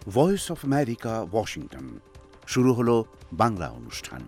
Voice of America, Washington. শুরু হলো বাংলা অনুষ্ঠান।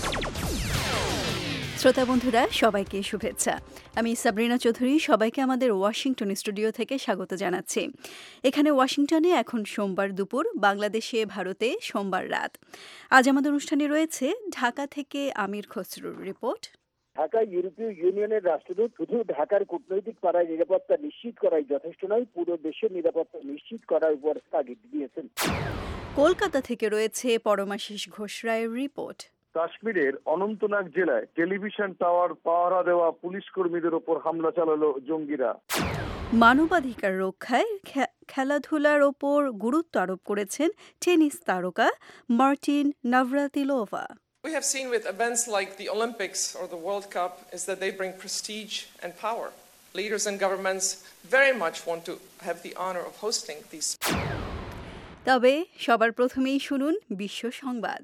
শ্রোতা বন্ধুরা, সবাইকে শুভেচ্ছা। আমি সাবরিনা চৌধুরী সবাইকে আমাদের ওয়াশিংটন স্টুডিও থেকে স্বাগত জানাচ্ছি। এখানে ওয়াশিংটনে এখন সোমবার দুপুর, বাংলাদেশে ভারতে সোমবার রাত। আজ আমাদের অনুষ্ঠানে রয়েছে ঢাকা থেকে আমির খসরুর রিপোর্ট। ঢাকায় ইউরোপীয় ইউনিয়নের রাষ্ট্রদূত শুধু ঢাকার কূটনৈতিক পাড়ায় নিরাপত্তা নিশ্চিত করাই যথেষ্ট নয়, পুরো দেশের নিরাপত্তা নিশ্চিত করার উপর তাগিদ দিয়েছেন। কলকাতা থেকে রয়েছে পরমাশিস ঘোষ রায়ের রিপোর্ট। কাশ্মীরের অনন্তনাগ জেলায় টেলিভিশন টাওয়ার পাহারা দেওয়া পুলিশ কর্মীদের ওপর হামলা চালালো জঙ্গিরা। মানবাধিকার রক্ষায় খেলাধুলার ওপর গুরুত্ব আরোপ করেছেন টেনিস তারকা Martin Navratilova. We have seen with events like the Olympics or the World Cup is that they bring prestige and power. Leaders and governments very much want to have the honor of hosting these. তবে সবার প্রথমেই শুনুন বিশ্ব সংবাদ।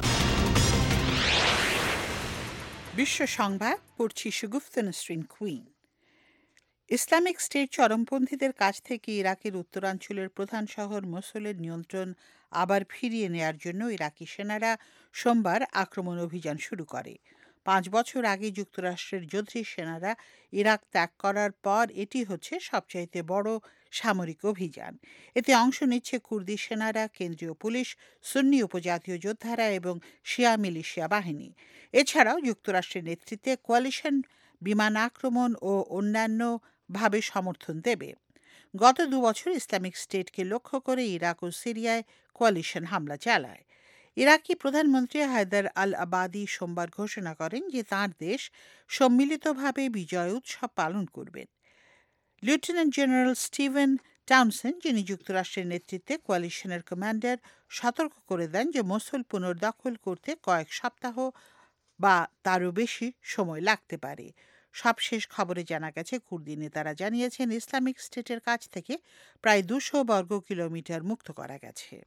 বিশ্ব সংবাদ পড়ছি Shagufta Nasrin Kuin. Islamic State চরমপন্থীদের কাছ থেকে ইরাকের উত্তরাঞ্চলের প্রধান শহর মোসুলের নিয়ন্ত্রণ আবার ফিরিয়ে নেয়ার জন্য ইরাকি সেনারা সোমবার আক্রমণ অভিযান শুরু করে। 5 বছর আগে যুক্তরাষ্ট্রের যোদ্ধী সেনারা ইরাক ত্যাগ করার পর এটি হচ্ছে সবচাইতে বড় সামরিক অভিযান। এতে অংশ নিচ্ছে কুর্দি সেনারা, কেন্দ্রীয় পুলিশ, সুন্নি উপজাতীয় যোদ্ধারা এবং শিয়া মিলিশিয়া বাহিনী। এছাড়াও যুক্তরাষ্ট্রের নেতৃত্বে কোয়ালিশন বিমান আক্রমণ ও অন্যান্যভাবে সমর্থন দেবে। গত 2 বছর ইসলামিক স্টেটকে লক্ষ্য করে ইরাক ও সিরিয়ায় কোয়ালিশন হামলা চালায়। ইরাকি প্রধানমন্ত্রী হায়দার আল আবাদি সোমবার ঘোষণা করেন যে তাঁর দেশ সম্মিলিতভাবে বিজয় উৎসব পালন করবেন। লেফটেন্যান্ট জেনারেল স্টিভেন টাউনসেন্ড, যিনি যুক্তরাষ্ট্রের নেতৃত্বে কোয়ালিশনের কমান্ডার, সতর্ক করে দেন যে মোসুল পুনর্দখল করতে কয়েক সপ্তাহ বা তারও বেশি সময় লাগতে পারে। সবশেষ খবরে জানা গেছে, কুর্দি নেতারা জানিয়েছেন ইসলামিক স্টেটের কাছ থেকে প্রায় 200 বর্গ কিলোমিটার মুক্ত করা গেছে।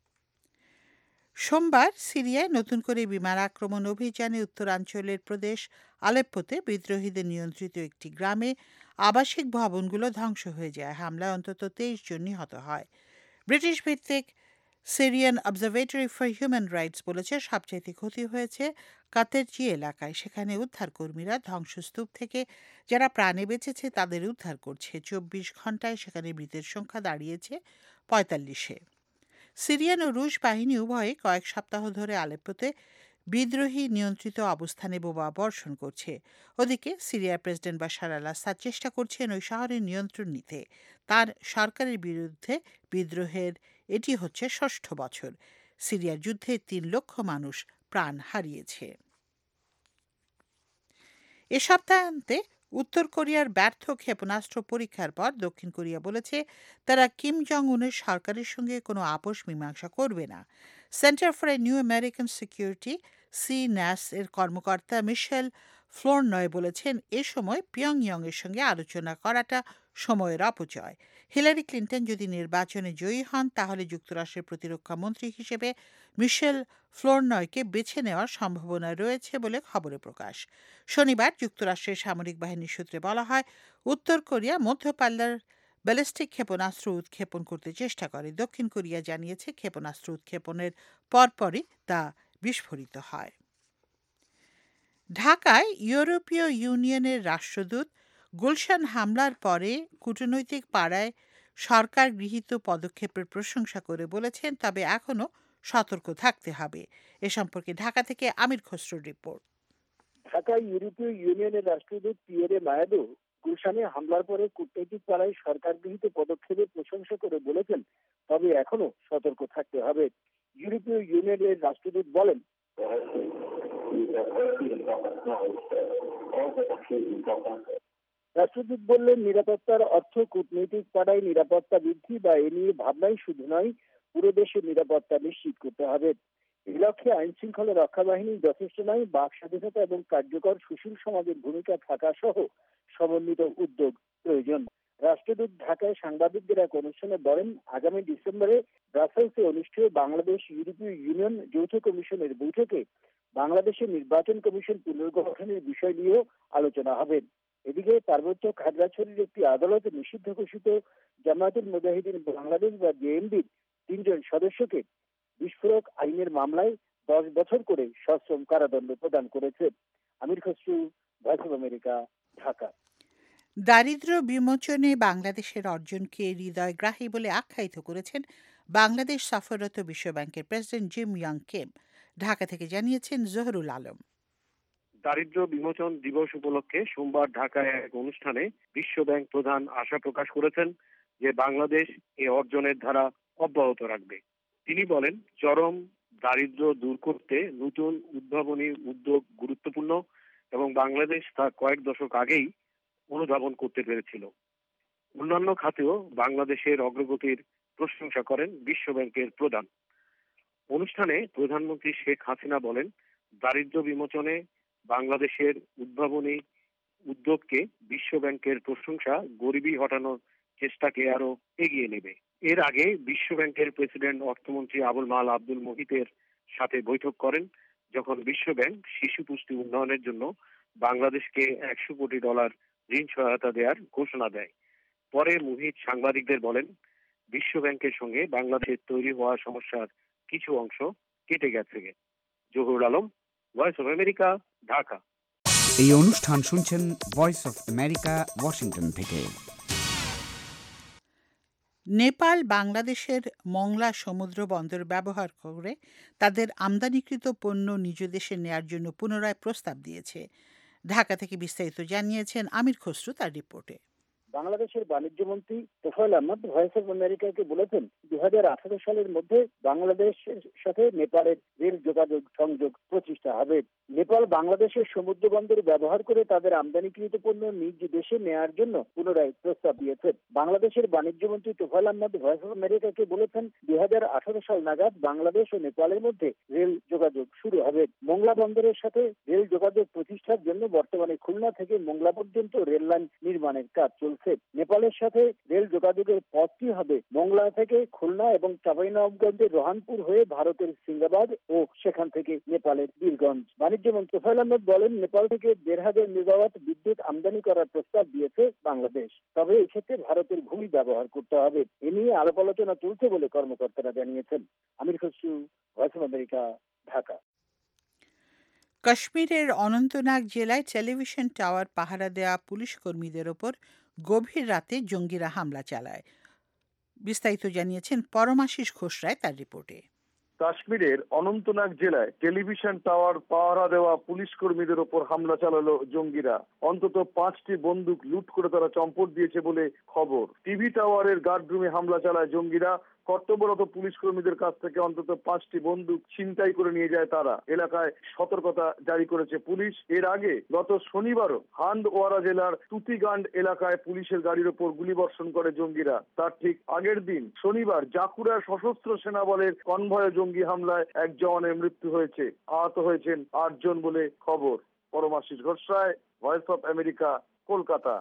সোমবার সিরিয়ায় নতুন করে বিমান আক্রমণ অভিযানে উত্তরাঞ্চলের প্রদেশ আলেপ্পোতে বিদ্রোহীদের নিয়ন্ত্রিত একটি গ্রামে আবাসিক ভবনগুলো ধ্বংস হয়ে যায়। হামলায় অন্তত 23 জন নিহত হয়। ব্রিটিশ ভিত্তিক Syrian Observatory for Human Rights বলেছে সবচাইতে ক্ষতি হয়েছে কাতেরজি এলাকায়। সেখানে উদ্ধারকর্মীরা ধ্বংসস্তূপ থেকে যারা প্রাণে বেঁচেছে তাদের উদ্ধার করছে। 24 ঘন্টায় সেখানে মৃতের সংখ্যা দাঁড়িয়েছে 45-এ। সিরিয়ান ও রুশ বাহিনী উভয়ে কয়েক সপ্তাহ ধরে আলেপ্পোতে বিদ্রোহী নিয়ন্ত্রিত অবস্থানে বোমা বর্ষণ করছে। ওদিকে সিরিয়ার প্রেসিডেন্ট বাশার আল আসাদ চেষ্টা করছেন ওই শহরের নিয়ন্ত্রণ নিতে। তার সরকারের বিরুদ্ধে বিদ্রোহের এটি হচ্ছে 6ষ্ঠ বছর। সিরিয়ার যুদ্ধে 3 লক্ষ মানুষ প্রাণ হারিয়েছে। এ সপ্তাহান্তে উত্তর কোরিয়ার ব্যর্থ ক্ষেপণাস্ত্র পরীক্ষার পর দক্ষিণ কোরিয়া বলেছে তারা কিম জং উনের সরকারের সঙ্গে কোনো আপোষ মীমাংসা করবে না। Center for a New American Security CNAS এর কর্মকর্তা মিশেল ফ্লোরনয় বলেছেন এ সময় পিয়ংইয়ং এর সঙ্গে আলোচনা করাটা সময়ের অপচয়। হিলারি ক্লিন্টন যদি নির্বাচনে জয়ী হন তাহলে যুক্তরাষ্ট্রের প্রতিরক্ষা মন্ত্রী হিসেবে মিশেল ফ্লোরনয়কে বেছে নেওয়ার সম্ভাবনা রয়েছে বলে খবরে প্রকাশ। শনিবার যুক্তরাষ্ট্রের সামরিক বাহিনীর সূত্রে বলা হয় উত্তর কোরিয়া মধ্যপাল্লার ব্যালিস্টিক ক্ষেপণাস্ত্র উৎক্ষেপণ করতে চেষ্টা করে। দক্ষিণ কোরিয়া জানিয়েছে ক্ষেপণাস্ত্র উৎক্ষেপণের পরপরই তা বিস্ফোরিত হয়। ঢাকায় ইউরোপীয় ইউনিয়নের রাষ্ট্রদূত গুলশান হামলার পরে কূটনৈতিক পাড়ায় সরকার গৃহীত পদক্ষেপের প্রশংসা করে বলেছেন তবে এখনও সতর্ক থাকতে হবে। এ সম্পর্কে ঢাকা থেকে আমির খসরুর রিপোর্ট। ঢাকায় ইউরোপীয় ইউনিয়নের রাষ্ট্রদূত পিয়েরে মায়াদো গুলশানে হামলার পরে কূটনৈতিক পাড়ায় সরকার গৃহীত পদক্ষেপের প্রশংসা করে বলেছেন তবে এখনো সতর্ক থাকতে হবে। ইউরোপীয় ইউনিয়নের রাষ্ট্রদূত বলেন, রাষ্ট্রদূত বললেন নিরাপত্তার অর্থ কূটনৈতিক পাড়ায় নিরাপত্তা বৃদ্ধি বা এ নিয়ে ভাবনাই শুধু নয়, পুরো দেশের নিরাপত্তা নিশ্চিত করতে হবে। এই লক্ষ্যে আইন শৃঙ্খলা রক্ষা বাহিনী যথেষ্ট নয়, বাক স্বাধীনতা এবং কার্যকর সুশীল সমাজের ভূমিকা থাকা সহ সমন্বিত উদ্যোগ প্রয়োজন। রাষ্ট্রদূত ঢাকায় সাংবাদিকদের এক অনুষ্ঠানে বলেন আগামী ডিসেম্বরে ব্রাসেলসে অনুষ্ঠেয় বাংলাদেশ ইউরোপীয় ইউনিয়ন যৌথ কমিশনের বৈঠকে বাংলাদেশের নির্বাচন কমিশন পুনর্গঠনের বিষয় নিয়েও আলোচনা হবে। এদিকে পার্বত্য খাগড়াছড়ির একটি আদালতে নিষিদ্ধ ঘোষিত জামায়াতুল মুজাহিদিন বাংলাদেশ বা জেএমবির 3 সদস্যকে বিস্ফোরক আইনের মামলায় 10 বছর করে সশ্রম কারাদণ্ড প্রদান করেছে। Amir Khasru, Voice of America, Dhaka. দারিদ্র্য বিমোচনে বাংলাদেশের অর্জনকে হৃদয়গ্রাহী বলে আখ্যায়িত করেছেন বাংলাদেশ সফররত বিশ্বব্যাংকের president Jim Yong Kim. Dhaka থেকে জানিয়েছেন জহুরুল আলম। দারিদ্র্য বিমোচন দিবস উপলক্ষে সোমবার ঢাকায় এক অনুষ্ঠানে বিশ্বব্যাংক প্রধান আশা প্রকাশ করেছেন যে বাংলাদেশ এ অর্জনের ধারা অব্যাহত রাখবে। তিনি বলেন, চরম দারিদ্র্য দূর করতে নতুন উদ্ভাবনী উদ্যোগ গুরুত্বপূর্ণ এবং বাংলাদেশ তা কয়েক দশক আগেই অনুধাবন করতে পেরেছিল। অন্যান্য খাতেও বাংলাদেশের অগ্রগতির প্রশংসা করেন বিশ্বব্যাংকের প্রধান। অনুষ্ঠানে প্রধানমন্ত্রী শেখ হাসিনা বলেন, দারিদ্র্য বিমোচনে বাংলাদেশের উদ্ভাবনী উদ্যোগকে বিশ্বব্যাংকের প্রশংসা গরিবি হটানোর চেষ্টাকে আরো এগিয়ে নেবে। এর আগে বিশ্বব্যাংকের প্রেসিডেন্ট অর্থমন্ত্রী আবুল মাল আব্দুল মুহিতের সাথে বৈঠক করেন, যখন বিশ্বব্যাংক শিশু পুষ্টি উন্নয়নের জন্য বাংলাদেশকে $100 কোটি ঋণ সহায়তা দেওয়ার ঘোষণা দেয়। পরে মুহিত সাংবাদিকদের বলেন, বিশ্বব্যাংকের সঙ্গে বাংলাদেশের তৈরি হওয়া সমস্যার কিছু অংশ কেটে গেছে। Zahurul Alam, Voice of America, Dhaka. এই অনুষ্ঠান শুনছেন ভয়েস অফ আমেরিকা, ওয়াশিংটন থেকে। নেপাল বাংলাদেশের মংলা সমুদ্র বন্দর ব্যবহার করে তাদের আমদানিকৃত পণ্য নিজ দেশে নেয়ার জন্য পুনরায় প্রস্তাব দিয়েছে। ঢাকা থেকে বিস্তারিত জানিয়েছেন আমির খসরু তার রিপোর্টে। বাংলাদেশের বাণিজ্য মন্ত্রী তোফায়েল আহমদ ভয়েস অব আমেরিকাকে বলেছেন, 2018 সালের মধ্যে বাংলাদেশের সাথে নেপালের রেল যোগাযোগ সংযোগ প্রতিষ্ঠা হবে। নেপাল বাংলাদেশের সমুদ্র বন্দর ব্যবহার করে তাদের আমদানিকৃত পণ্য নিজ দেশে নেয়ার জন্য পুনরায় প্রস্তাব দিয়েছে। বাংলাদেশের বাণিজ্য মন্ত্রী তোফায়েল আহমদ ভয়েস অব আমেরিকাকে বলেছেন, 2018 সাল নাগাদ বাংলাদেশ ও নেপালের মধ্যে রেল যোগাযোগ শুরু হবে। মোংলা বন্দরের সাথে রেল যোগাযোগ প্রতিষ্ঠার জন্য বর্তমানে খুলনা থেকে মোংলা পর্যন্ত রেল লাইন নির্মাণের কাজ চলছে। নেপালের সাথে রেল যোগাযোগের পথটি হবে মোংলা থেকে খুলনা এবং চাঁপাইনবাবগঞ্জের রোহানপুর হয়ে ভারতের সিঙ্গাবাদ ও সেখান থেকে নেপালের বীরগঞ্জ। বাণিজ্য মন্ত্রী তোফায়েল আহমদ বলেন, নেপাল থেকে 1,500 মেগাওয়াট বিদ্যুৎ আমদানি করার প্রস্তাব দিয়েছে বাংলাদেশ, তবে এক্ষেত্রে ভারতের ভূমি ব্যবহার করতে হবে। এ নিয়ে আলাপ আলোচনা চলছে বলে কর্মকর্তারা জানিয়েছেন। Amir Khasru, Voice of America, Dhaka. কাশ্মীরের অনন্তনাগ জেলায় টেলিভিশন টাওয়ার পাহারা দেওয়া পুলিশ কর্মীদের ওপর গভীর রাতে জঙ্গিরা হামলা চালায়। বিস্তারিত জানিয়েছেন পরমাশিস ঘোষরায় তার রিপোর্টে। কাশ্মীরের অনন্তনাগ জেলায় টেলিভিশন টাওয়ার পাহারা দেওয়া পুলিশ কর্মীদের ওপর হামলা চালালো জঙ্গিরা। অন্তত 5টি বন্দুক লুট করে তারা চম্পট দিয়েছে বলে খবর। টিভি টাওয়ারের গার্ডরুমে হামলা চালায় জঙ্গিরা। কর্তব্যরত পুলিশ কর্মীদের কাছ থেকে অন্তত 5টি বন্দুক ছিনতাই করে নিয়ে যায় তারা। এলাকায় সতর্কতা জারি করেছে পুলিশ। এর আগে গত শনিবারও হান্দওয়ারা জেলার তুতিগান্ড এলাকায় পুলিশের গাড়ির ওপর গুলিবর্ষণ করে জঙ্গিরা। তার ঠিক আগের দিন শনিবার জাকুরার সশস্ত্র সেনা বলের কনভয়ে জঙ্গি হামলায় এক জওয়ানের মৃত্যু হয়েছে। আহত হয়েছেন 8 জন বলে খবর। Paramashis Ghoshray, Voice of America, Kolkata.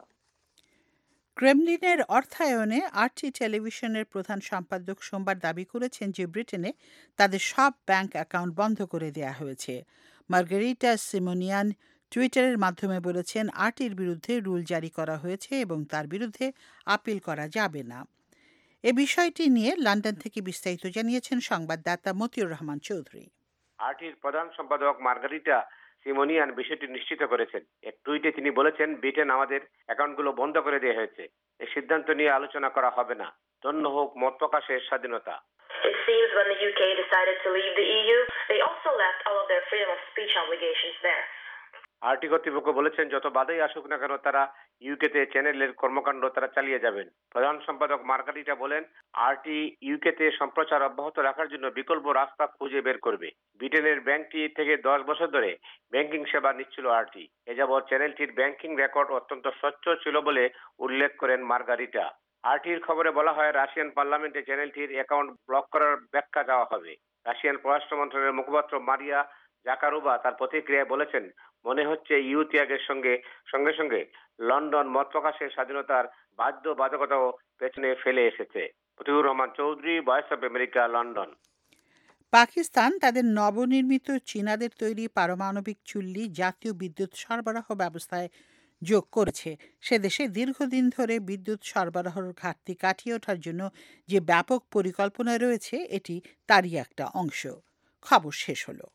ক্রেমলিনের অর্থায়নে আরটি টেলিভিশনের প্রধান সম্পাদক সোমবার দাবি করেছেন যে ব্রিটেনে তাদের সব ব্যাংক অ্যাকাউন্ট বন্ধ করে দেওয়া হয়েছে। মার্গারিটা সিমোনিয়ান টুইটারের মাধ্যমে বলেছেন, আরটির বিরুদ্ধে রুল জারি করা হয়েছে এবং তার বিরুদ্ধে আপিল করা যাবে না। এ বিষয়টি নিয়ে লন্ডন থেকে বিস্তারিত জানিয়েছেন সংবাদদাতা মতিউর রহমান চৌধুরী। আরটির প্রধান সম্পাদক মার্গারিটা সিমোনিয়ান বিষয়টি নিশ্চিত করেছেন। এক টুইটে তিনি বলেছেন, ব্রিটেন আমাদের অ্যাকাউন্টগুলো বন্ধ করে দেওয়া হয়েছে। এই সিদ্ধান্ত নিয়ে আলোচনা করা হবে না। ধন্য হোক মত প্রকাশের স্বাধীনতা। It seems when the UK decided to leave the EU, they also left all of their freedom of speech obligations there. RT কর্তৃপক্ষ বলেছেন, যত বাধাই আসুক না কেন তারা ইউকেতে চ্যানেলের কর্মকাণ্ড তারা চালিয়ে যাবেন। প্রধান সম্পাদক মার্গারিটা বলেন, আরটি ইউকেতে সম্প্রচার অব্যাহত রাখার জন্য বিকল্প রাস্তা খুঁজে বের করবে। ব্রিটেনের ব্যাংকটি থেকে 10 বছর ধরে ব্যাংকিং সেবা নিচ্ছিল আরটি। এ যাবৎ চ্যানেলটির ব্যাংকিং রেকর্ড অত্যন্ত স্বচ্ছ ছিল বলে উল্লেখ করেন মার্গারিটা। আরটির খবরে বলা হয়, রাশিয়ান পার্লামেন্টে চ্যানেলটির অ্যাকাউন্ট ব্লক করার ব্যাখ্যা দেওয়া হবে। রাশিয়ান পররাষ্ট্র মন্ত্রণালয়ের মুখপাত্র মারিয়া জাকারোভা তার প্রতিক্রিয়ায় বলেছেন, মনে হচ্ছে ইউ ত্যাগের সঙ্গে সঙ্গে লন্ডন মত প্রকাশের স্বাধীনতার বাধ্যবাধকতাও পেছনে ফেলে এসেছে। Motiur Rahman Chowdhury, Voice of America, London. Pakistan তাদের নবনির্মিত চীনাদের তৈরি পারমাণবিক চুল্লি জাতীয় বিদ্যুৎ সরবরাহ ব্যবস্থায় যোগ করেছে সে দেশে দীর্ঘদিন ধরে বিদ্যুৎ সরবরাহের ঘাটতি কাটিয়ে ওঠার জন্য যে ব্যাপক পরিকল্পনা রয়েছে এটি তারই একটা অংশ। খবর শেষ হলো।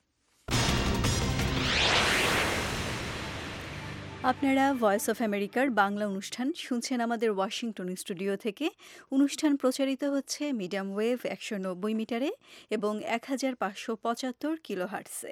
আপনারা ভয়েস অফ আমেরিকার বাংলা অনুষ্ঠান শুনছেন আমাদের ওয়াশিংটন স্টুডিও থেকে। অনুষ্ঠান প্রচারিত হচ্ছে মিডিয়াম ওয়েভ 190 মিটারে এবং 1575 কিলোহার্টজে।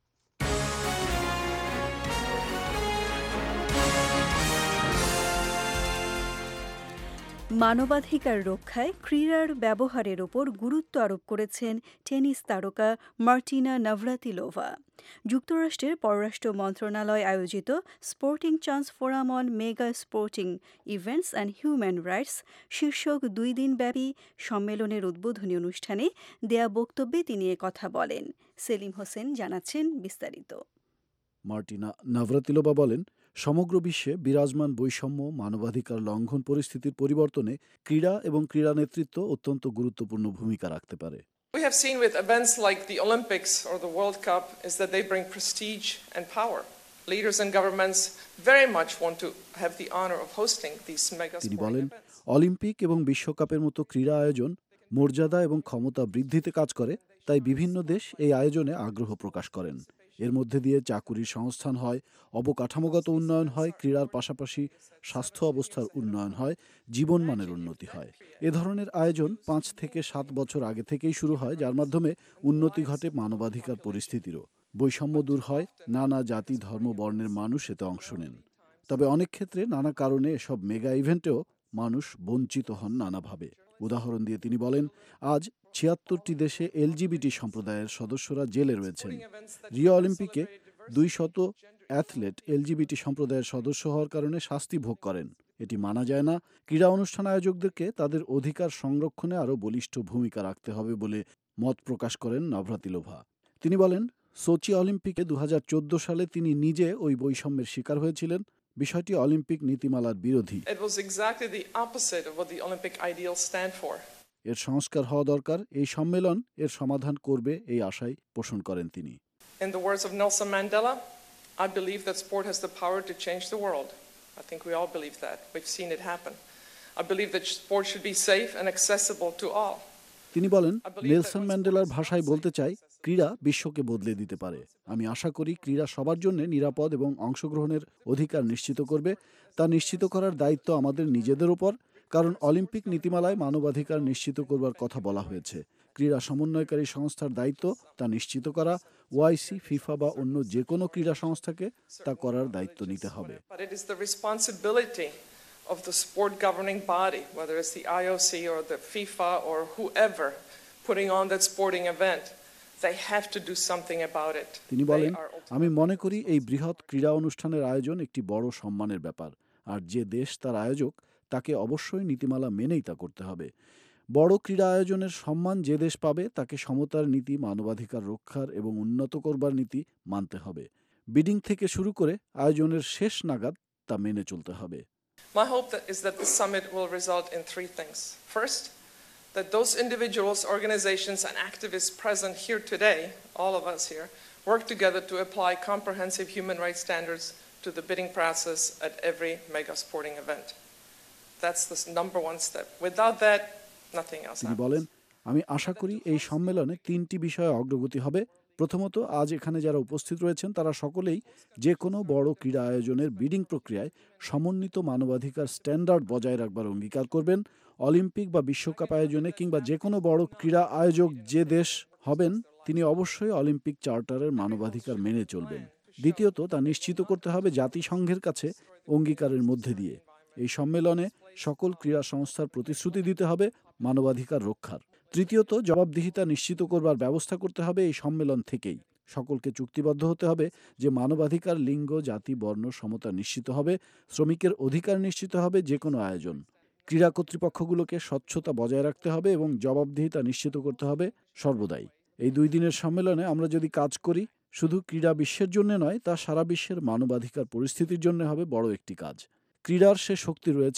মানবাধিকার রক্ষায় ক্রীড়ার ব্যবহারের ওপর গুরুত্ব আরোপ করেছেন টেনিস তারকা মার্টিনা নাভরাতিলোভা। যুক্তরাষ্ট্রের পররাষ্ট্র মন্ত্রণালয় আয়োজিত Sporting Chance Forum on Mega Sporting Events and Human Rights শীর্ষক 2 দিনব্যাপী সম্মেলনের উদ্বোধনী অনুষ্ঠানে দেয়া বক্তব্যে তিনি কথা বলেন। সেলিম হোসেন জানাচ্ছেন বিস্তারিত। মার্টিনা নাভরাতিলোভা বলেন, সমগ্র বিশ্বে বিরাজমান বৈষম্য, মানবাধিকার লঙ্ঘন পরিস্থিতির পরিবর্তনে ক্রীড়া এবং ক্রীড়া নেতৃত্ব অত্যন্ত গুরুত্বপূর্ণ ভূমিকা রাখতে পারে। We have seen with events like the Olympics or the World Cup is that they bring prestige and power. Leaders and governments very much want to have the honor of hosting these mega তিনি sporting বলেন, events. Olympic এবং বিশ্বকাপের মতো ক্রীড়া আয়োজন মর্যাদা এবং ক্ষমতা বৃদ্ধিতে কাজ করে, তাই বিভিন্ন দেশ এই আয়োজনে আগ্রহ প্রকাশ করেন। এর মধ্যে দিয়ে চাকুরির সংস্থান হয়, অবকাঠামোগত উন্নয়ন হয়, ক্রীড়ার পাশাপাশি স্বাস্থ্য অবস্থার উন্নয়ন হয়, জীবনমানের উন্নতি হয়। এ ধরনের আয়োজন 5 থেকে 7 বছর আগে থেকেই শুরু হয়, যার মাধ্যমে উন্নতি ঘটে মানবাধিকার পরিস্থিতিরও। বৈষম্য দূর হয়, নানা জাতি, ধর্ম, বর্ণের মানুষ এতে অংশ নেন। তবে অনেক ক্ষেত্রে নানা কারণে এসব মেগা ইভেন্টেও মানুষ বঞ্চিত হন নানাভাবে। উদাহরণ দিয়ে তিনি বলেন, আজ 76টি দেশে এলজিবিটি সম্প্রদায়ের সদস্যরা জেলে রয়েছেন। রিও অলিম্পিকে 200 অ্যাথলেট এলজিবিটি সম্প্রদায়ের সদস্য হওয়ার কারণে শাস্তি ভোগ করেন। এটি মানা যায় না। ক্রীড়া অনুষ্ঠান আয়োজকদেরকে তাদের অধিকার সংরক্ষণে আরও বলিষ্ঠ ভূমিকা রাখতে হবে বলে মত প্রকাশ করেন নাভরাতিলোভা। তিনি বলেন, সোচি অলিম্পিকে 2014 সালে তিনি নিজে ওই বৈষম্যের শিকার হয়েছিলেন। বিষয়টি অলিম্পিক নীতিমালার বিরোধী। It was exactly the opposite of what the Olympic ideals stand for. এর সংস্কার হওয়া দরকার। এই সম্মেলন এর সমাধান করবে এই আশাই পোষণ করেন তিনি। In the words of Nelson Mandela, I believe that sport has the power to change the world. I think we all believe that. We've seen it happen. I believe that sport should be safe and accessible to all. তিনি বলেন, Nelson ম্যান্ডেলার ভাষায় বলতে চাই, ক্রীড়া বিশ্বকে বদলে দিতে পারে। আমি আশা করি ক্রীড়া সবার জন্য নিরাপদ এবং অংশগ্রহণের অধিকার নিশ্চিত করবে। তা নিশ্চিত করার দায়িত্ব আমাদের নিজেদের উপর, কারণ অলিম্পিক নীতিমালায় মানবাধিকার নিশ্চিত করবার কথা বলা হয়েছে। ক্রীড়া সমন্বয়কারী সংস্থার দায়িত্ব তা নিশ্চিত করা। ওআইসি, ফিফা বা অন্য যে কোনো ক্রীড়া সংস্থাকে তা করার দায়িত্ব নিতে হবে। But it is the responsibility of the sport governing body, whether it's the IOC or the FIFA or whoever putting on that sporting event, they have to do something about it. তিনি বলেন, আমি মনে করি এই বৃহৎ ক্রীড়া অনুষ্ঠানের আয়োজন একটি বড় সম্মানের ব্যাপার, আর যে দেশ তার আয়োজক তাকে অবশ্যই নীতিমালা মেনেই তা করতে হবে। বড় ক্রীড়া আয়োজনের সম্মান যে দেশ পাবে তাকে সমতার নীতি, মানবাধিকার রক্ষার এবং উন্নত করবার নীতি মানতে হবে। বিডিং থেকে শুরু করে আয়োজনের শেষ নাগাদ তা মেনে চলতে হবে। My hope is that the summit will result in 3 things. First, that those individuals, organizations, and activists present here today, all of us here, work together to apply comprehensive human rights standards to the bidding process at every mega sporting event. That's the number one step. Without that, nothing else তিনি happens. বলেন, আমি আশা করি এই সম্মেলনে 3টি বিষয়ে অগ্রগতি হবে। প্রথমত, আজ এখানে যারা উপস্থিত রয়েছেন তারা সকলেই যে কোনো বড় ক্রীড়া আয়োজনের বিডিং প্রক্রিয়ায় সমন্বিত মানবাধিকার স্ট্যান্ডার্ড বজায় রাখবার অঙ্গীকার করবেন। অলিম্পিক বা বিশ্বকাপ আয়োজনে কিংবা যে কোনো বড় ক্রীড়া আয়োজক যে দেশ হবেন তিনি অবশ্যই অলিম্পিক চার্টারের মানবাধিকার মেনে চলবেন। দ্বিতীয়ত, তা নিশ্চিত করতে হবে জাতিসংঘের কাছে অঙ্গীকারের মধ্যে দিয়ে। এই সম্মেলনে সকল ক্রীড়া সংস্থার প্রতিশ্রুতি দিতে হবে মানবাধিকার রক্ষার। তৃতীয়ত, জবাবদিহিতা নিশ্চিত করবার ব্যবস্থা করতে হবে এই সম্মেলন থেকেই। সকলকে চুক্তিবদ্ধ হতে হবে যে মানবাধিকার, লিঙ্গ, জাতি, বর্ণ সমতা নিশ্চিত হবে, শ্রমিকের অধিকার নিশ্চিত হবে যে কোনো আয়োজন। ক্রীড়া কর্তৃপক্ষগুলোকে স্বচ্ছতা বজায় রাখতে হবে এবং জবাবদিহিতা নিশ্চিত করতে হবে সর্বদাই। এই 2 দিনের সম্মেলনে আমরা যদি কাজ করি, শুধু ক্রীড়া বিশ্বের জন্য নয়, তা সারা বিশ্বের মানবাধিকার পরিস্থিতির জন্য হবে বড় একটি কাজ। ক্রীড়ার সে শক্তি রয়েছে,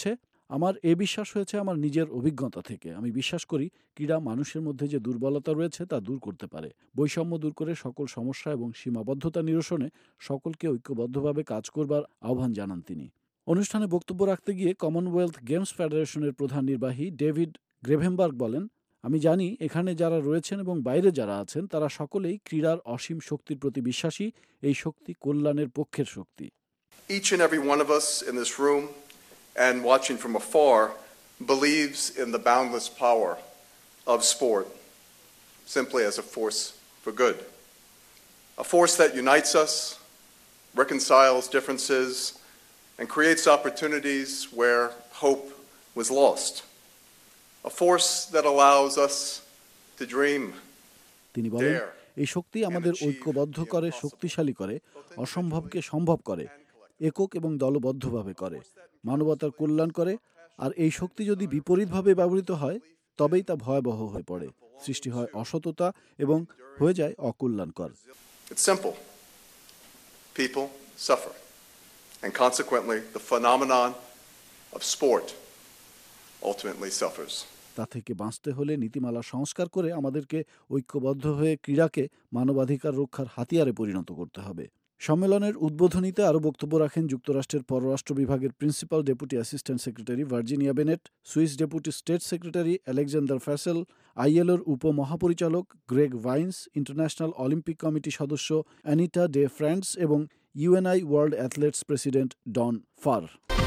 আমার এ বিশ্বাস হয়েছে আমার নিজের অভিজ্ঞতা থেকে। আমি বিশ্বাস করি ক্রীড়া মানুষের মধ্যে যে দুর্বলতা রয়েছে তা দূর করতে পারে, বৈষম্য দূর করে সকল সমস্যা এবং সীমাবদ্ধতা নিরসনে সকলকে ঐক্যবদ্ধভাবে কাজ করবার আহ্বান জানান তিনি। অনুষ্ঠানে বক্তব্য রাখতে গিয়ে কমনওয়েলথ গেমস ফেডারেশনের প্রধান নির্বাহী ডেভিড গ্রেভেনবার্গ বলেন, আমি জানি এখানে যারা রয়েছেন এবং বাইরে যারা আছেন তারা সকলেই ক্রীড়ার অসীম শক্তির প্রতি বিশ্বাসী। এই শক্তি কল্যাণের পক্ষের শক্তি। Each and every one of us in this room and watching from afar believes in the boundless power of sport simply as a force for good. A force that unites us, reconciles differences, and creates opportunities where hope was lost. A force that allows us to dream, তিনি বলেন, dare, এই শক্তি আমাদের ঐক্যবদ্ধ করে, শক্তিশালী করে, অসম্ভবকে সম্ভব করে, একক এবং দলবদ্ধভাবে করে, মানবতার কল্যাণ করে। আর এই শক্তি যদি বিপরীতভাবে ব্যবহৃত হয় তবেই তা ভয়াবহ হয়ে পড়ে, সৃষ্টি হয় অসততা এবং হয়ে যায় অকল্যাণকর। It's simple. People suffer. And consequently, the phenomenon of sport ultimately suffers. তা থেকে বাঁচতে হলে নীতিমালা সংস্কার করে আমাদেরকে ঐক্যবদ্ধ হয়ে ক্রীড়াকে মানবাধিকার রক্ষার হাতিয়ারে পরিণত করতে হবে। সম্মেলনের উদ্বোধনীতে আরও বক্তব্য রাখেন যুক্তরাষ্ট্রের পররাষ্ট্র বিভাগের principal deputy assistant secretary Virginia Bennett, Swiss deputy state secretary Alexander Fasel, আইএলওর উপমহাপরিচালক Greg Vines, International Olympic Committee সদস্য অ্যানিটা ডে ফ্রান্স এবং UNI World Athletes president Don Farr.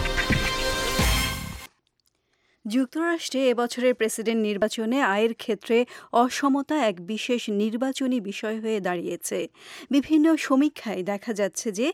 যুক্তরাষ্ট্রে এবছরের প্রেসিডেন্ট নির্বাচনে আয়ের ক্ষেত্রে অসমতা এক বিশেষ নির্বাচনী বিষয় হয়ে দাঁড়িয়েছে। বিভিন্ন সমীক্ষায় দেখা যাচ্ছে যে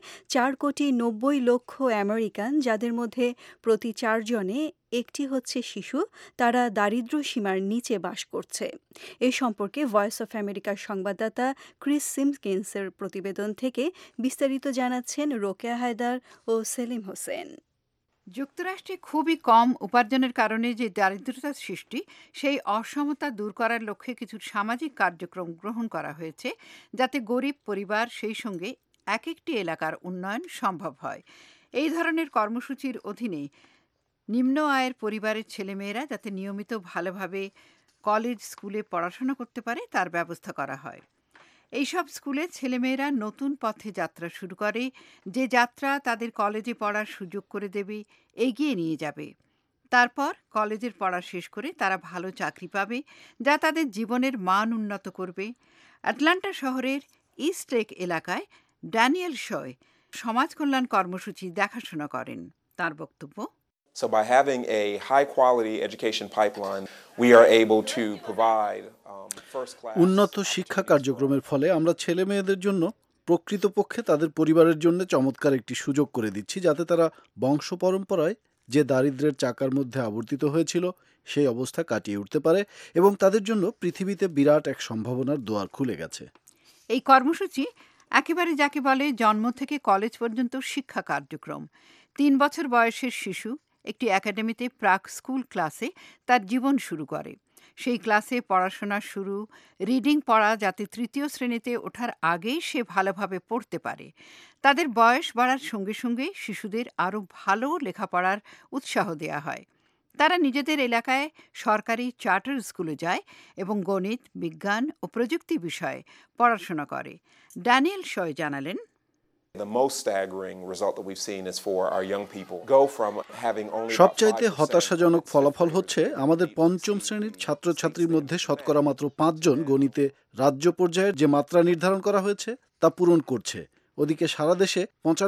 4,90,00,000 আমেরিকান, যাদের মধ্যে প্রতি 4 জনে একটি হচ্ছে শিশু, তারা দারিদ্র্য সীমার নিচে বাস করছে। এ সম্পর্কে ভয়েস অফ আমেরিকার সংবাদদাতা ক্রিস সিমকিন্সের প্রতিবেদন থেকে বিস্তারিত জানাচ্ছেন রোকেয়া হায়দার ও সেলিম হোসেন। যুক্তরাষ্ট্রে খুবই কম উপার্জনের কারণে যে দারিদ্রতার সৃষ্টি, সেই অসমতা দূর করার লক্ষ্যে কিছু সামাজিক কার্যক্রম গ্রহণ করা হয়েছে, যাতে গরিব পরিবার সেই সঙ্গে এক একটি এলাকার উন্নয়ন সম্ভব হয়। এই ধরনের কর্মসূচির অধীনে নিম্ন আয়ের পরিবারের ছেলেমেয়েরা যাতে নিয়মিত ভালোভাবে কলেজ স্কুলে পড়াশোনা করতে পারে তার ব্যবস্থা করা হয়। এইসব স্কুলে ছেলেমেয়েরা নতুন পথে যাত্রা শুরু করে, যে যাত্রা তাদের কলেজে পড়ার সুযোগ করে দেবে, এগিয়ে নিয়ে যাবে। তারপর কলেজের পড়া শেষ করে তারা ভালো চাকরি পাবে, যা তাদের জীবনের মান উন্নত করবে। অ্যাটলান্টা শহরের ইস্ট লেক এলাকায় ড্যানিয়েল শয় সমাজ কল্যাণ কর্মসূচি দেখাশোনা করেন। তার বক্তব্য, So by having a high quality education pipeline, we are able to provide first class উন্নত শিক্ষা কার্যক্রমের ফলে আমরা ছেলে মেয়েদের জন্য প্রকৃতপক্ষে তাদের পরিবারের জন্য চমৎকার একটি সুযোগ করে দিচ্ছি, যাতে তারা বংশ পরম্পরায় যে দারিদ্র্যের চাকার মধ্যে আবর্তিত হয়েছিল সেই অবস্থা কাটিয়ে উঠতে পারে এবং তাদের জন্য পৃথিবীতে বিরাট এক সম্ভাবনার দুয়ার খুলে গেছে। এই কর্মসূচি একেবারে যাকে বলে জন্ম থেকে কলেজ পর্যন্ত শিক্ষা কার্যক্রম। 3 বছর বয়সের শিশু একটি একাডেমিতে প্রাক স্কুল ক্লাসে তার জীবন শুরু করে। সেই ক্লাসে পড়াশোনা শুরু, রিডিং পড়া, যাতে 3য় শ্রেণীতে ওঠার আগেই সে ভালোভাবে পড়তে পারে। তাদের বয়স বাড়ার সঙ্গে সঙ্গে শিশুদের আরও ভালো লেখাপড়ার উৎসাহ দেওয়া হয়। তারা নিজেদের এলাকায় সরকারি চার্টার স্কুলে যায় এবং গণিত, বিজ্ঞান ও প্রযুক্তি বিষয়ে পড়াশোনা করে। ড্যানিয়েল শয় জানালেন, The most staggering result that we've seen is for our young people go from having only সবচাইতে হতাশাজনক ফলাফল হচ্ছে আমাদের 5ম শ্রেণীর ছাত্রছাত্রীর মধ্যে শতকরা মাত্র 5 জন গণিতে রাজ্য পর্যায়ের যে মাত্রা নির্ধারণ করা হয়েছে তা পূরণ করছে। ওদিকে সারা দেশে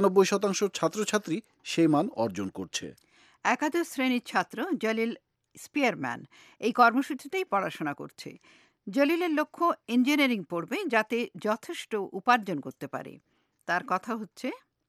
95% ছাত্রছাত্রী সেই মান অর্জন করছে। একাদশ শ্রেণীর ছাত্র জলিল স্পিয়ারম্যান এই কর্মসূচিতেই পড়াশোনা করছে। জলিলের লক্ষ্য ইঞ্জিনিয়ারিং পড়বে, যাতে যথেষ্ট উপার্জন করতে পারে। তার কথা হচ্ছে,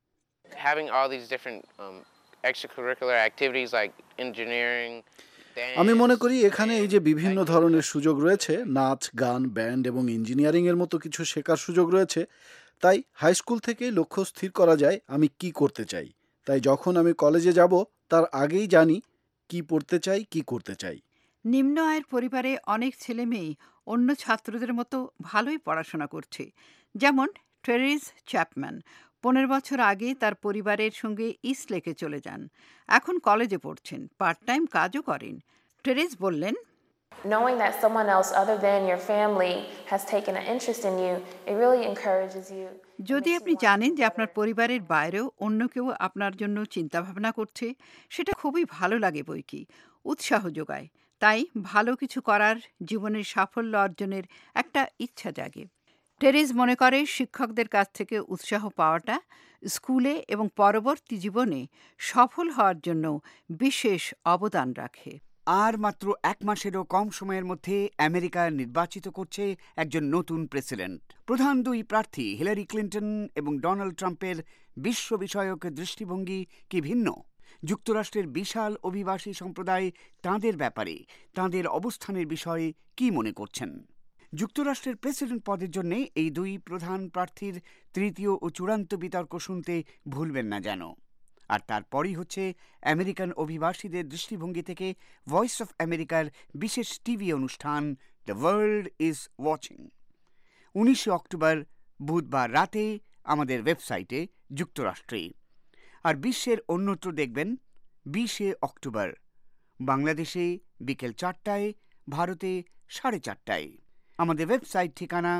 having all these different extracurricular activities like engineering, আমি মনে করি এখানে এই যে বিভিন্ন ধরনের সুযোগ রয়েছে, নাচ, গান, ব্যান্ড এবং ইঞ্জিনিয়ারিং এর মতো কিছু শেখার সুযোগ রয়েছে, তাই হাই স্কুল থেকেই লক্ষ্য স্থির করা যায় আমি কি করতে চাই। তাই যখন আমি কলেজে যাব তার আগেই জানি কি পড়তে চাই, কি করতে চাই। নিম্ন আয়ের পরিবারে অনেক ছেলে মেয়ে অন্য ছাত্রদের মতো ভালোই পড়াশোনা করছে। যেমন টেরিস চ্যাপম্যান 15 বছর আগে তার পরিবারের সঙ্গে ইস্ট লেকে চলে যান। এখন কলেজে পড়ছেন, পার্ট টাইম কাজও করেন। টেরেস বললেন, Knowing that someone else other than your family has taken an interest in you, it really encourages you. যদি আপনি জানেন যে আপনার পরিবারের বাইরেও অন্য কেউ আপনার জন্য চিন্তা ভাবনা করছে, সেটা খুবই ভালো লাগে বইকি, উৎসাহ যোগায়। তাই ভালো কিছু করার, জীবনের সাফল্য অর্জনের একটা ইচ্ছা জাগে। টেরেস মনে করে শিক্ষকদের কাছ থেকে উৎসাহ পাওয়াটা স্কুলে এবং পরবর্তী জীবনে সফল হওয়ার জন্য বিশেষ অবদান রাখে। আর মাত্র 1 মাসেরও কম সময়ের মধ্যে আমেরিকা নির্বাচিত করছে একজন নতুন প্রেসিডেন্ট। প্রধান 2 প্রার্থী হিলারি ক্লিন্টন এবং ডোনাল্ড ট্রাম্পের বিশ্ব বিষয়ক দৃষ্টিভঙ্গি কি ভিন্ন? যুক্তরাষ্ট্রের বিশাল অভিবাসী সম্প্রদায় তাঁদের ব্যাপারে, তাঁদের অবস্থানের বিষয়ে কি মনে করছেন? যুক্তরাষ্ট্রের প্রেসিডেন্ট পদের জন্য এই 2 প্রধান প্রার্থীর তৃতীয় ও চূড়ান্ত বিতর্ক শুনতে ভুলবেন না যেন। আর তারপরই হচ্ছে আমেরিকান অভিবাসীদের দৃষ্টিভঙ্গি থেকে ভয়েস অফ আমেরিকার বিশেষ টিভি অনুষ্ঠান The World Is Watching. 19 October বুধবার রাতে আমাদের ওয়েবসাইটে যুক্তরাষ্ট্রে। আর বিশ্বের অন্যত্র দেখবেন 20 অক্টোবর বাংলাদেশে বিকেল 4টায়, ভারতে 4:30টায়। আমাদের ওয়েবসাইট ঠিকানা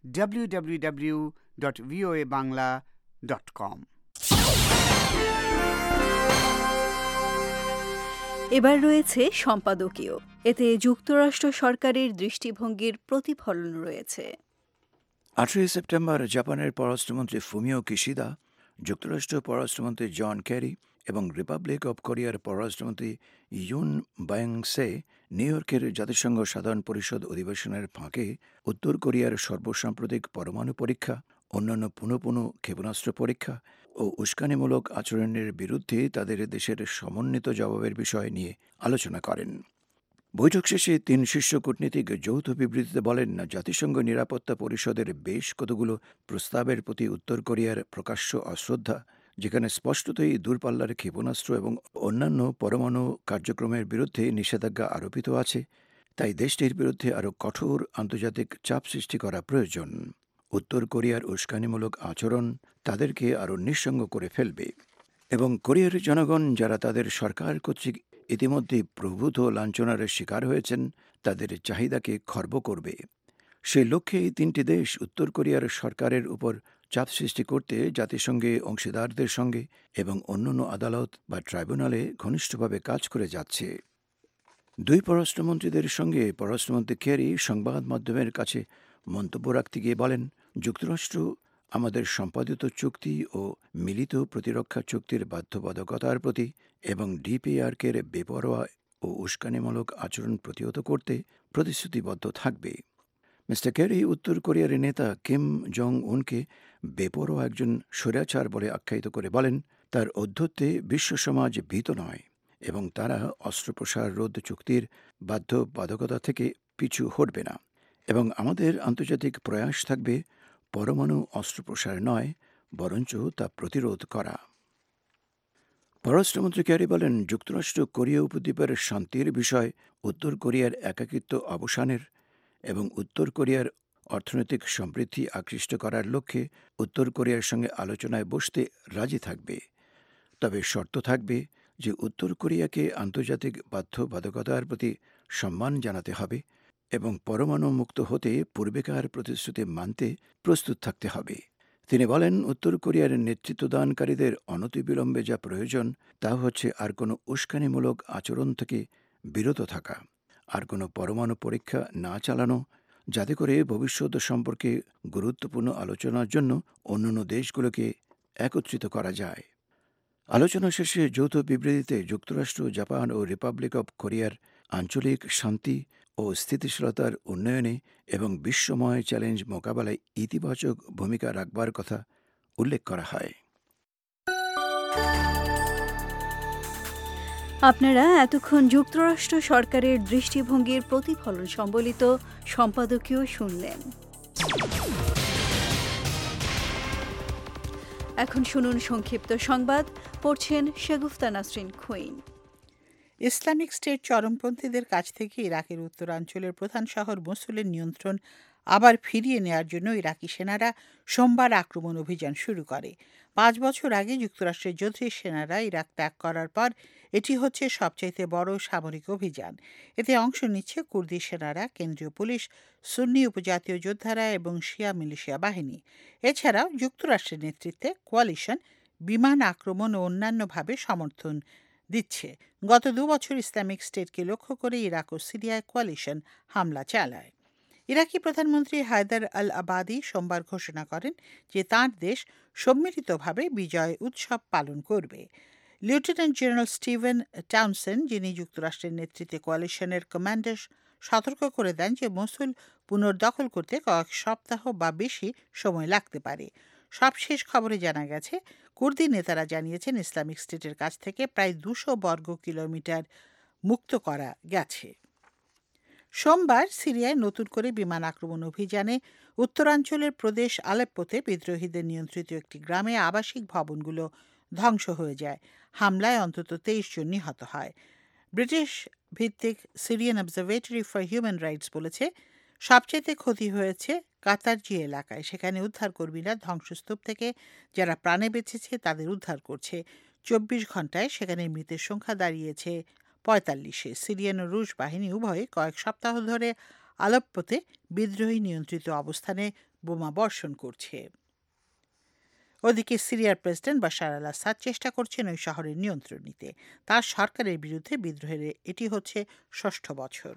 www.voabangla.com। এবার রয়েছে সম্পাদকীয়। এতে যুক্তরাষ্ট্র সরকারের দৃষ্টিভঙ্গির প্রতিফলন রয়েছে। 18 সেপ্টেম্বর জাপানের পররাষ্ট্রমন্ত্রী ফুমিও কিশিদা, যুক্তরাষ্ট্র পররাষ্ট্রমন্ত্রী জন ক্যারি এবং রিপাবলিক অব কোরিয়ার পররাষ্ট্রমন্ত্রী ইউন বায়ং-সে নিউ ইয়র্কের জাতিসংঘ সাধারণ পরিষদ অধিবেশনের ফাঁকে উত্তর কোরিয়ার সর্বসাম্প্রতিক পরমাণু পরীক্ষা, অন্যান্য পুনঃ ক্ষেপণাস্ত্র পরীক্ষা ও উস্কানিমূলক আচরণের বিরুদ্ধে তাদের দেশের সমন্বিত জবাবের বিষয় নিয়ে আলোচনা করেন। বৈঠক শেষে 3 শীর্ষ কূটনীতিক যৌথ বিবৃতিতে বলেন, জাতিসংঘ নিরাপত্তা পরিষদের বেশ কতগুলো প্রস্তাবের প্রতি উত্তর কোরিয়ার প্রকাশ্য অশ্রদ্ধা, যেখানে স্পষ্টতই দূরপাল্লার ক্ষেপণাস্ত্র এবং অন্যান্য পরমাণু কার্যক্রমের বিরুদ্ধে নিষেধাজ্ঞা আরোপিত আছে, তাই দেশটির বিরুদ্ধে আরও কঠোর আন্তর্জাতিক চাপ সৃষ্টি করা প্রয়োজন। উত্তর কোরিয়ার উস্কানিমূলক আচরণ তাদেরকে আরও নিঃসঙ্গ করে ফেলবে এবং কোরিয়ার জনগণ, যারা তাদের সরকার কর্তৃক ইতিমধ্যে প্রভূত লাঞ্ছনার শিকার হয়েছেন, তাদের চাহিদাকে খর্ব করবে। সেই লক্ষ্যে 3টি দেশ উত্তর কোরিয়ার সরকারের উপর চাপ সৃষ্টি করতে জাতিসংঘে অংশীদারদের সঙ্গে এবং অন্যান্য আদালত বা ট্রাইব্যুনালে ঘনিষ্ঠভাবে কাজ করে যাচ্ছে। 2 পররাষ্ট্রমন্ত্রীদের সঙ্গে পররাষ্ট্রমন্ত্রী ক্যারি সংবাদ মাধ্যমের কাছে মন্তব্য রাখতে গিয়ে বলেন, যুক্তরাষ্ট্র আমাদের সম্পাদিত চুক্তি ও মিলিত প্রতিরক্ষা চুক্তির বাধ্যবাধকতার প্রতি এবং ডিপিআরকের বেপরোয়া ও উস্কানিমূলক আচরণ প্রতিহত করতে প্রতিশ্রুতিবদ্ধ থাকবে। মিস্টার ক্যারি উত্তর কোরিয়ার নেতা কিম জং উনকে বেপরোয়া একজন স্বৈরাচার বলে আখ্যায়িত করে বলেন, তার ঔদ্ধত্যে বিশ্ব সমাজ ভীত নয় এবং তারা অস্ত্রপ্রসার রোধ চুক্তির বাধ্যবাধকতা থেকে পিছু হটবে না এবং আমাদের আন্তর্জাতিক প্রয়াস থাকবে পরমাণু অস্ত্রপ্রসার নয়, বরঞ্চ তা প্রতিরোধ করা। পররাষ্ট্রমন্ত্রী ক্যারি বলেন, যুক্তরাষ্ট্র কোরিয়া উপদ্বীপের শান্তির বিষয়, উত্তর কোরিয়ার একাকিত্ব অবসানের এবং উত্তর কোরিয়ার অর্থনৈতিক সমৃদ্ধি আকৃষ্ট করার লক্ষ্যে উত্তর কোরিয়ার সঙ্গে আলোচনায় বসতে রাজি থাকবে। তবে শর্ত থাকবে যে উত্তর কোরিয়াকে আন্তর্জাতিক বাধ্যবাধকতার প্রতি সম্মান জানাতে হবে এবং পরমাণু মুক্ত হতে পূর্বেকার প্রতিশ্রুতি মানতে প্রস্তুত থাকতে হবে। তিনি বলেন, উত্তর কোরিয়ার নেতৃত্বদানকারীদের অনতিবিলম্বে যা প্রয়োজন তা হচ্ছে আর কোনো উস্কানিমূলক আচরণ থেকে বিরত থাকা, আর কোনো পরমাণু পরীক্ষা না চালানো, যাতে করে ভবিষ্যৎ সম্পর্কে গুরুত্বপূর্ণ আলোচনার জন্য অন্যান্য দেশগুলোকে একত্রিত করা যায়। আলোচনা শেষে যৌথ বিবৃতিতে যুক্তরাষ্ট্র, জাপান ও রিপাবলিক অব কোরিয়ার আঞ্চলিক শান্তি ও স্থিতিশীলতার উন্নয়নে এবং বিশ্বময় চ্যালেঞ্জ মোকাবেলায় ইতিবাচক ভূমিকা রাখবার কথা উল্লেখ করা হয়। আপনারা এতক্ষণ যুক্তরাষ্ট্র সরকারের দৃষ্টিভঙ্গির প্রতিফলন সম্বলিত সম্পাদকীয় শুনলেন। এখন শুনুন সংক্ষিপ্ত সংবাদ, পড়ছেন শেগুফতা নাসরিন খুইন। ইসলামিক স্টেট চরমপন্থীদের কাছ থেকে ইরাকের উত্তরাঞ্চলের প্রধান শহর মসুলের নিয়ন্ত্রণ আবার ফিরিয়ে নেয়ার জন্য ইরাকি সেনারা সোমবার আক্রমণ অভিযান শুরু করে। 5 বছর আগে যুক্তরাষ্ট্রের যোদ্ধী সেনারা ইরাক ত্যাগ করার পর এটি হচ্ছে সবচাইতে বড় সামরিক অভিযান। এতে অংশ নিচ্ছে কুর্দি সেনারা, কেন্দ্রীয় পুলিশ, সুন্নি উপজাতীয় যোদ্ধারা এবং শিয়া মিলিশিয়া বাহিনী। এছাড়াও যুক্তরাষ্ট্রের নেতৃত্বে কোয়ালিশন বিমান আক্রমণ ও অন্যান্যভাবে সমর্থন দিচ্ছে। গত 2 বছর ইসলামিক স্টেটকে লক্ষ্য করে ইরাক ও সিরিয়ায় কোয়ালিশন হামলা চালায়। ইরাকি প্রধানমন্ত্রী হায়দার আল আবাদি সোমবার ঘোষণা করেন যে তাঁর দেশ সম্মিলিতভাবে বিজয় উৎসব পালন করবে। লেফটেন্যান্ট জেনারেল স্টিভেন টাউনসেন্ড, যিনি যুক্তরাষ্ট্রের নেতৃত্বে কোয়ালিশনের কমান্ডার, সতর্ক করে দেন যে মসুল পুনর্দখল করতে কয়েক সপ্তাহ বা বেশি সময় লাগতে পারে। সবশেষ খবরে জানা গেছে, কুর্দি নেতারা জানিয়েছেন ইসলামিক স্টেটের কাছ থেকে প্রায় 200 বর্গ কিলোমিটার মুক্ত করা গেছে। সোমবার সিরিয়ায় নতুন করে বিমান আক্রমণ অভিযানে উত্তরাঞ্চলের প্রদেশ আলেপ্পোতে বিদ্রোহীদের নিয়ন্ত্রিত একটি গ্রামে আবাসিক ভবনগুলো ধ্বংস হয়ে যায়। হামলায় অন্তত 23 জন নিহত হয়। ব্রিটিশ ভিত্তিক Syrian Observatory for Human Rights বলেছে, সবচেয়ে ক্ষতি হয়েছে কাতারজি এলাকায়। সেখানে উদ্ধারকর্মীরা ধ্বংসস্তূপ থেকে যারা প্রাণে বেঁচেছে তাদের উদ্ধার করছে। 24 ঘন্টায় সেখানে মৃতের সংখ্যা দাঁড়িয়েছে 45-এ। সিরিয়ান ও রুশ বাহিনী উভয়ে কয়েক সপ্তাহ ধরে আলেপ্পোতে বিদ্রোহী নিয়ন্ত্রিত অবস্থানে বোমা বর্ষণ করছে। ওদিকে সিরিয়ার প্রেসিডেন্ট বাশার আল আসাদ চেষ্টা করছেন ওই শহরের নিয়ন্ত্রণ নিতে। তার সরকারের বিরুদ্ধে বিদ্রোহের এটি হচ্ছে 6ষ্ঠ বছর।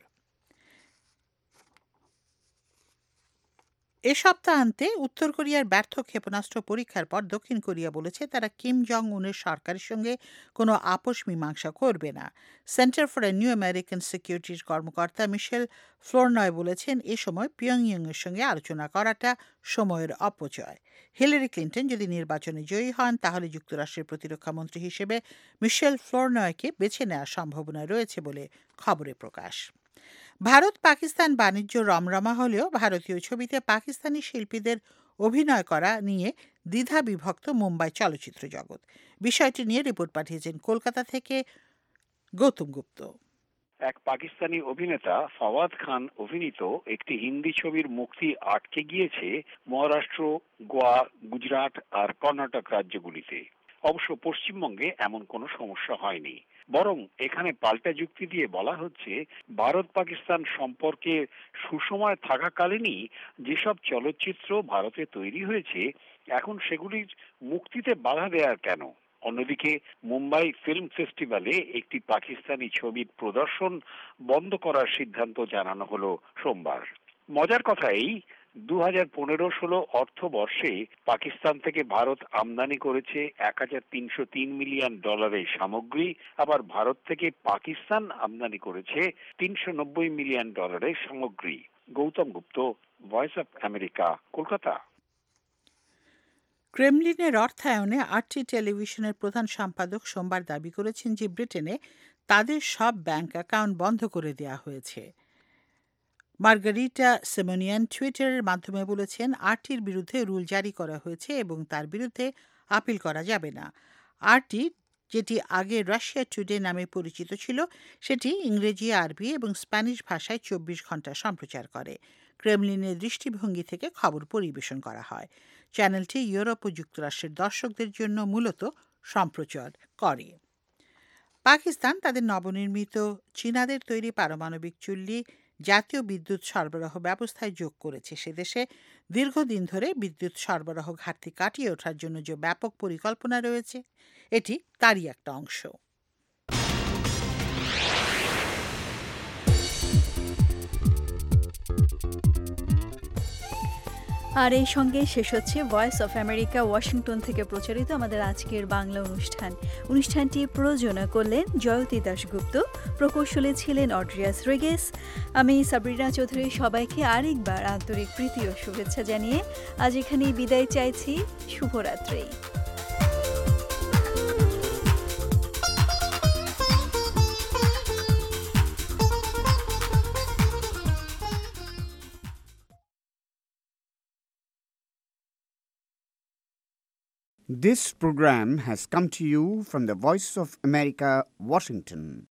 এ সপ্তাহান্তে উত্তর কোরিয়ার ব্যর্থ ক্ষেপণাস্ত্র পরীক্ষার পর দক্ষিণ কোরিয়া বলেছে তারা কিম জং উনের সরকারের সঙ্গে কোনো আপোষ মীমাংসা করবে না। Center for a New American সিকিউরিটির কর্মকর্তা মিশেল ফ্লোরনয় বলেছেন, এ সময় পিয়ংইয়ংয়ের সঙ্গে আলোচনা করাটা সময়ের অপচয়। হিলারি ক্লিন্টন যদি নির্বাচনে জয়ী হন তাহলে যুক্তরাষ্ট্রের প্রতিরক্ষা মন্ত্রী হিসেবে মিশেল ফ্লোরনয়কে বেছে নেওয়ার সম্ভাবনা রয়েছে বলে খবরে প্রকাশ। ভারত পাকিস্তান বাণিজ্য রমরমা হলেও ভারতীয় ছবিতে পাকিস্তানি শিল্পীদের অভিনয় করা নিয়ে দ্বিধা বিভক্ত মুম্বাই চলচ্চিত্র জগৎ। বিষয়টি নিয়ে রিপোর্ট পাঠিয়েছেন কলকাতা থেকে গৌতম গুপ্ত। এক পাকিস্তানি অভিনেতা ফাওয়াদ খান অভিনীত একটি হিন্দি ছবির মুক্তি আটকে গিয়েছে মহারাষ্ট্র, গোয়া, গুজরাট আর কর্ণাটক রাজ্যগুলিতে। অবশ্য পশ্চিমবঙ্গে এমন কোনো সমস্যা হয়নি, বরং এখানে পাল্টা যুক্তি দিয়ে বলা হচ্ছে ভারত পাকিস্তান সম্পর্কে সুসময় থাকাকালীনই যেসব চলচ্চিত্র ভারতে তৈরি হয়েছে এখন সেগুলির মুক্তিতে বাধা দেওয়ার কেন। অন্যদিকে মুম্বাই ফিল্ম ফেস্টিভ্যালে একটি পাকিস্তানি ছবির প্রদর্শন বন্ধ করার সিদ্ধান্ত জানানো হলো সোমবার। মজার কথা এই, 2015-16 অর্থবর্ষে পাকিস্তান থেকে ভারত আমদানি করেছে $1,303 মিলিয়ন সামগ্রী, আবার ভারত থেকে পাকিস্তান আমদানি করেছে $390 মিলিয়ন সামগ্রী। Gautam Gupta, Voice of America, Kolkata. ক্রেমলিনের অর্থায়নে আরটি টেলিভিশনের প্রধান সম্পাদক সোমবার দাবি করেছেন যে ব্রিটেনে তাদের সব ব্যাংক অ্যাকাউন্ট বন্ধ করে দেওয়া হয়েছে। মার্গারিটা সিমোনিয়ান টুইটারের মাধ্যমে বলেছেন, আরটির বিরুদ্ধে রুল জারি করা হয়েছে এবং তার বিরুদ্ধে আপিল করা যাবে না। আরটি, যেটি আগে রাশিয়া টুডে নামে পরিচিত ছিল, সেটি ইংরেজি, আরবি এবং স্প্যানিশ ভাষায় 24 ঘন্টা সম্প্রচার করে। ক্রেমলিনের দৃষ্টিভঙ্গি থেকে খবর পরিবেশন করা হয়। চ্যানেলটি ইউরোপ ও যুক্তরাষ্ট্রের দর্শকদের জন্য মূলত সম্প্রচার করে। পাকিস্তান তাদের নবনির্মিত চীনাদের তৈরি পারমাণবিক চুল্লি জাতীয় বিদ্যুৎ সরবরাহ ব্যবস্থায় যোগ করেছে। সে দেশে দীর্ঘদিন ধরে বিদ্যুৎ সরবরাহ ঘাটতি কাটিয়ে ওঠার জন্য যে ব্যাপক পরিকল্পনা রয়েছে, এটি তারই একটা অংশ। আর এই সঙ্গে শেষ হচ্ছে ভয়েস অফ আমেরিকা ওয়াশিংটন থেকে প্রচারিত আমাদের আজকের বাংলা অনুষ্ঠানটি প্রযোজনা করলেন জয়তী দাশগুপ্ত, প্রকৌশলী ছিলেন অড্রিয়াস রেগেস। আমি সাবরিনা চৌধুরী সবাইকে আরেকবার আন্তরিক প্রীতি ও শুভেচ্ছা জানিয়ে আজ এখানেই বিদায় চাইছি। শুভরাত্রি। This program has come to you from the Voice of America, Washington.